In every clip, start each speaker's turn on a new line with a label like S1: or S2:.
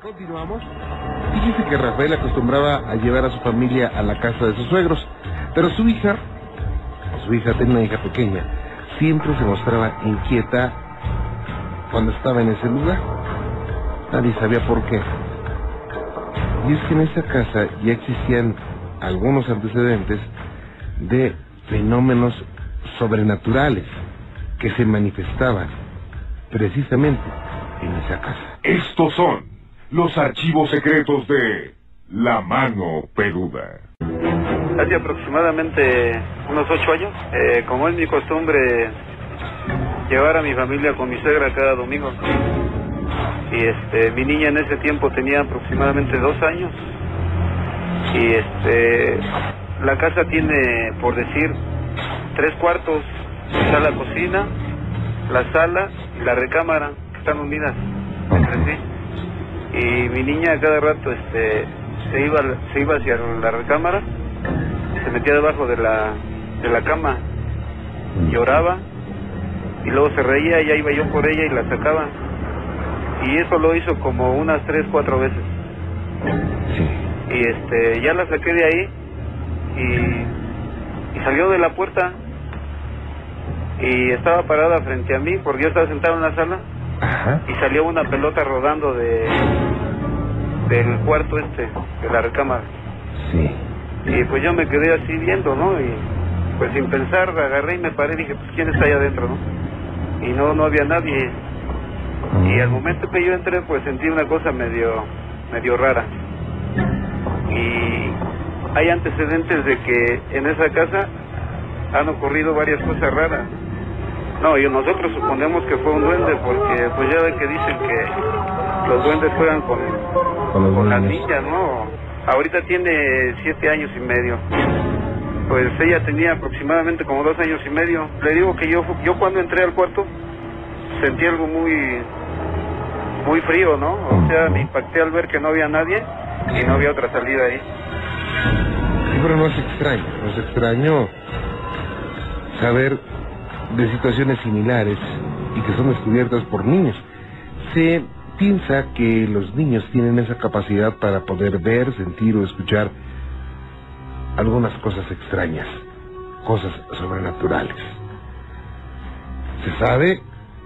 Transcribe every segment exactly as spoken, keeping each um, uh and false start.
S1: Continuamos. Fíjese que Rafael acostumbraba a llevar a su familia a la casa de sus suegros, pero su hija, su hija tenía una hija pequeña, siempre se mostraba inquieta cuando estaba en ese lugar. Nadie sabía por qué. Y es que en esa casa ya existían algunos antecedentes de fenómenos sobrenaturales que se manifestaban precisamente en esa casa.
S2: Estos son los archivos secretos de La Mano Peluda.
S3: Hace aproximadamente unos ocho años, eh, como es mi costumbre llevar a mi familia con mi suegra cada domingo. Y este, mi niña en ese tiempo tenía aproximadamente dos años. Y este, la casa tiene, por decir, tres cuartos, sala, cocina, la sala y la recámara, que están unidas entre sí. Y mi niña cada rato este, se iba se iba hacia la recámara, se metía debajo de la de la cama, lloraba y luego se reía y ya iba yo por ella y la sacaba. Y eso lo hizo como unas tres, cuatro veces. Y este, ya la saqué de ahí y, y salió de la puerta y estaba parada frente a mí porque yo estaba sentado en la sala.
S1: Ajá.
S3: Y salió una pelota rodando de del cuarto este, de la recámara.
S1: Sí.
S3: Y pues yo me quedé así viendo, ¿no? Y pues sin pensar agarré y me paré y dije, pues ¿quién está ahí adentro, no? Y no, no había nadie. Uh-huh. Y al momento que yo entré, pues sentí una cosa medio, medio rara. Y hay antecedentes de que en esa casa han ocurrido varias cosas raras. No, y nosotros suponemos que fue un duende porque pues ya ve que dicen que los duendes juegan con, con, con las niñas, ¿no? Ahorita tiene siete años y medio. Pues ella tenía aproximadamente como dos años y medio. Le digo que yo yo cuando entré al cuarto sentí algo muy muy frío, ¿no? O sea, me impacté al ver que no había nadie y no había otra salida ahí.
S1: Sí, pero no es extraño, no es extraño saber de situaciones similares y que son descubiertas por niños. Se piensa que los niños tienen esa capacidad para poder ver, sentir o escuchar algunas cosas extrañas, cosas sobrenaturales. Se sabe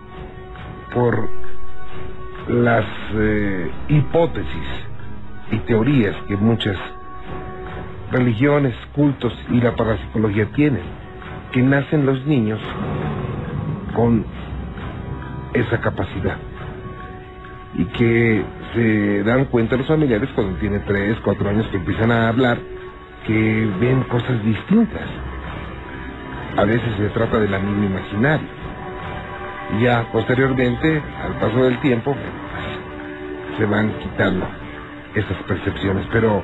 S1: por las eh, hipótesis y teorías que muchas religiones, cultos y la parapsicología tienen, que nacen los niños con esa capacidad y que se dan cuenta los familiares cuando tienen tres, cuatro años que empiezan a hablar, que ven cosas distintas. A veces se trata del amigo imaginario. Ya posteriormente, al paso del tiempo, pues, se van quitando esas percepciones, pero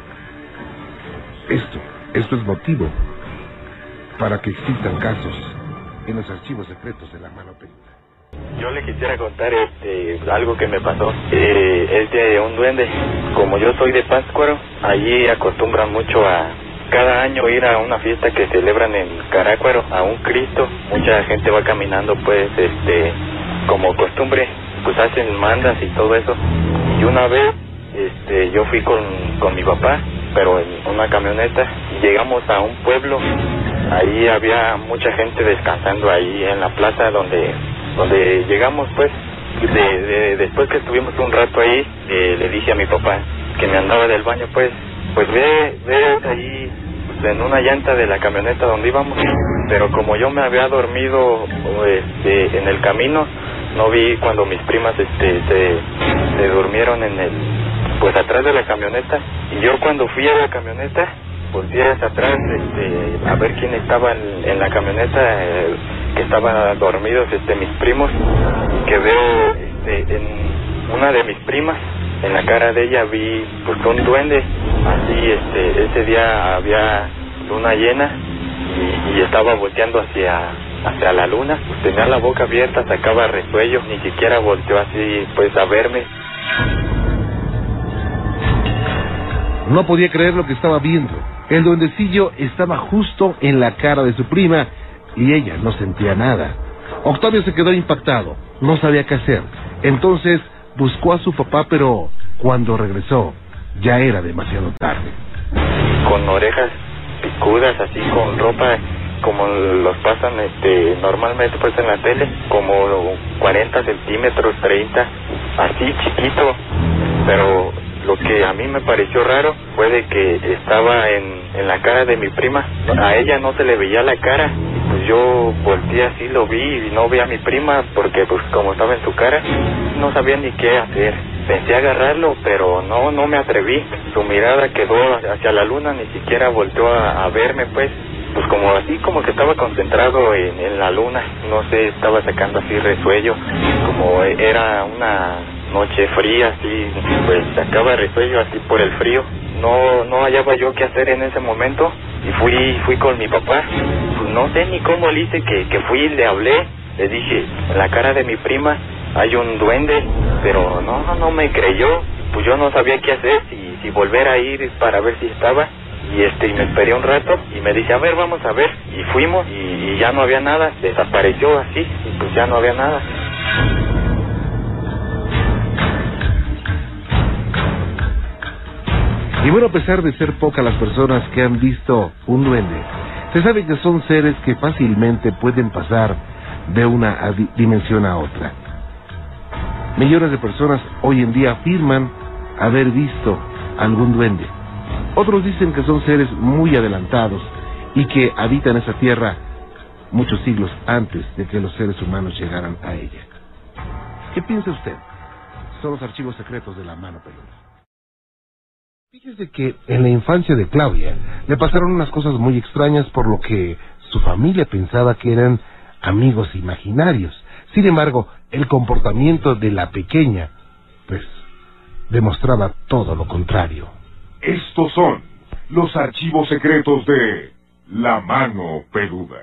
S1: esto, esto es motivo para que existan casos en los archivos secretos de La Mano Peluda.
S4: Yo le quisiera contar este algo que me pasó. Eh, es de un duende. Como yo soy de Pátzcuaro, allí acostumbran mucho a cada año ir a una fiesta que celebran en Carácuaro, a un Cristo. Mucha gente va caminando, pues, este, como costumbre, pues hacen mandas y todo eso. Y una vez, este, yo fui con, con mi papá, pero en una camioneta, y llegamos a un pueblo. Ahí había mucha gente descansando ahí en la plaza donde donde llegamos, pues. De, de, después que estuvimos un rato ahí, eh, le dije a mi papá que me andaba del baño, pues, pues ve, ve ahí, pues, en una llanta de la camioneta donde íbamos. Pero como yo me había dormido este, en el camino, no vi cuando mis primas este, se, se durmieron en el, pues atrás de la camioneta. Y yo cuando fui a la camioneta, volví hacia atrás este, a ver quién estaba en, en la camioneta, eh, que estaban dormidos este, mis primos, que veo este, en una de mis primas, en la cara de ella vi pues un duende. Así este, ese día había luna llena y, y estaba volteando hacia, hacia la luna, pues tenía la boca abierta, sacaba resuello, ni siquiera volteó así pues a verme.
S1: No podía creer lo que estaba viendo. El duendecillo estaba justo en la cara de su prima y ella no sentía nada. Octavio se quedó impactado, no sabía qué hacer. Entonces buscó a su papá, pero cuando regresó, ya era demasiado tarde.
S4: Con orejas picudas, así, con ropa como los pasan este normalmente pues en la tele, como cuarenta centímetros, treinta, así chiquito. Pero lo que a mí me pareció raro fue de que estaba en, en la cara de mi prima. A ella no se le veía la cara. Pues yo volteé así, lo vi y no vi a mi prima porque pues como estaba en su cara, no sabía ni qué hacer. Pensé agarrarlo, pero no, no me atreví. Su mirada quedó hacia la luna, ni siquiera volteó a, a verme pues. Pues como así, como que estaba concentrado en, en la luna, no sé, estaba sacando así resuello, como era una noche fría, así, pues sacaba resuello así por el frío. No, no hallaba yo qué hacer en ese momento y fui, fui con mi papá. Pues no sé ni cómo le hice que, que fui y le hablé, le dije, en la cara de mi prima hay un duende, pero no, no, no me creyó. Pues yo no sabía qué hacer, si, si volver a ir para ver si estaba. Y este y me esperé un rato y me dice, a ver, vamos a ver. Y fuimos y, y ya no había nada, desapareció así, y pues ya no había nada.
S1: Y bueno, a pesar de ser pocas las personas que han visto un duende, se sabe que son seres que fácilmente pueden pasar de una dimensión a otra. Millones de personas hoy en día afirman haber visto algún duende. Otros dicen que son seres muy adelantados y que habitan esa tierra muchos siglos antes de que los seres humanos llegaran a ella. ¿Qué piensa usted? Son los archivos secretos de La Mano Peluda. Fíjese que en la infancia de Claudia le pasaron unas cosas muy extrañas, por lo que su familia pensaba que eran amigos imaginarios. Sin embargo, el comportamiento de la pequeña, pues, demostraba todo lo contrario.
S2: Estos son los archivos secretos de La Mano Peluda.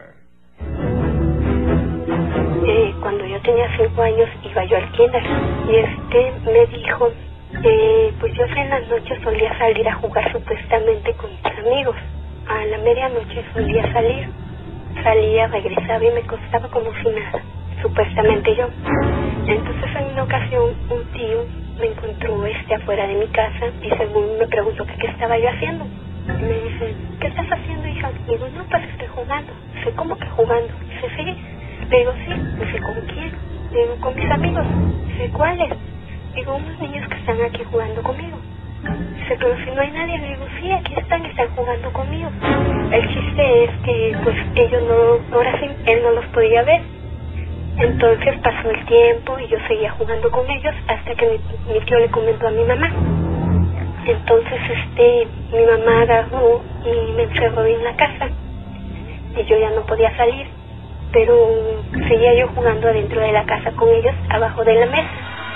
S5: Eh, cuando yo tenía cinco años iba yo al kinder y este me dijo, eh, pues yo en las noches solía salir a jugar supuestamente con mis amigos. A la medianoche solía salir, salía, regresaba y me costaba como si nada, supuestamente yo. Entonces en una ocasión un tío me encontró este afuera de mi casa y según me preguntó que qué estaba yo haciendo. Y me dice, ¿qué estás haciendo, hija? Digo, no, pues estoy jugando. Dice, ¿cómo que jugando? Dice, sí. Le digo, sí. Dice, ¿con quién? Digo, con mis amigos. Dice, ¿cuáles? Digo, unos niños que están aquí jugando conmigo. Dice, pero si no hay nadie. Le digo, sí, aquí están, están jugando conmigo. El chiste es que pues ellos no, ahora sí, él no los podía ver. Entonces pasó el tiempo y yo seguía jugando con ellos hasta que mi, mi tío le comentó a mi mamá. Entonces este mi mamá agarró y me encerró en la casa y yo ya no podía salir, pero seguía yo jugando adentro de la casa con ellos, abajo de la mesa.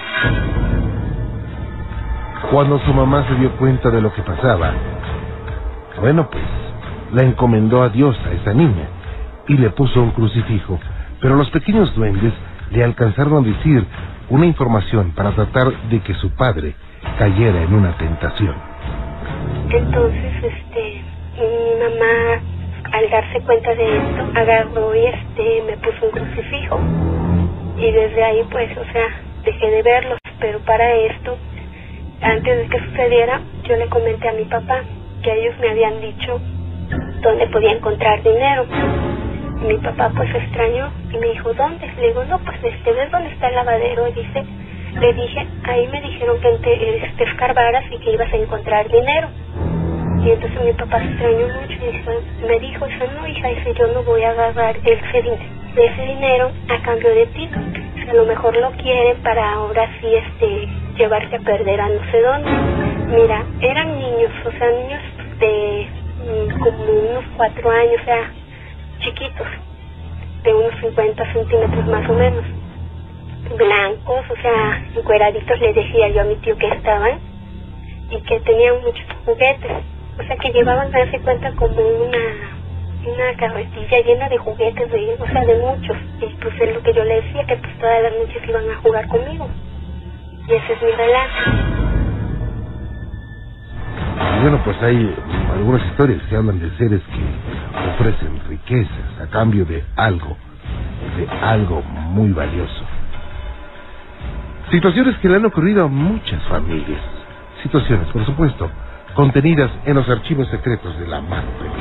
S1: Cuando su mamá se dio cuenta de lo que pasaba, bueno, pues la encomendó a Dios a esa niña y le puso un crucifijo. Pero los pequeños duendes le alcanzaron a decir una información para tratar de que su padre cayera en una tentación.
S5: Entonces, este, mi mamá, al darse cuenta de esto, agarró y este, me puso un crucifijo. Y desde ahí, pues, o sea, dejé de verlos. Pero para esto, antes de que sucediera, yo le comenté a mi papá que ellos me habían dicho dónde podía encontrar dinero. Mi papá pues se extrañó y me dijo, ¿dónde? Le digo, no, pues este, ¿ves dónde está el lavadero? Y dice, le dije, ahí me dijeron que te, te escarbaras y que ibas a encontrar dinero. Y entonces mi papá se extrañó mucho y dice, me dijo, dice, no, hija, dice, yo no voy a agarrar ese, ese dinero a cambio de ti. Dice, a lo mejor lo quieren para ahora sí este, llevarte a perder a no sé dónde. Mira, eran niños, o sea, niños de mm, como unos cuatro años, o sea, chiquitos, de unos cincuenta centímetros más o menos, blancos, o sea, encueraditos, le decía yo a mi tío que estaban, y que tenían muchos juguetes, o sea, que llevaban, a darse cuenta, como una una carretilla llena de juguetes, de, o sea, de muchos, y pues es lo que yo le decía, que pues todas las noches iban a jugar conmigo, y ese es mi relato.
S1: Y bueno, pues hay algunas historias que hablan de seres que ofrecen riquezas a cambio de algo, de algo muy valioso. Situaciones que le han ocurrido a muchas familias. situaciones, por supuesto, contenidas en los archivos secretos de la mano peluda.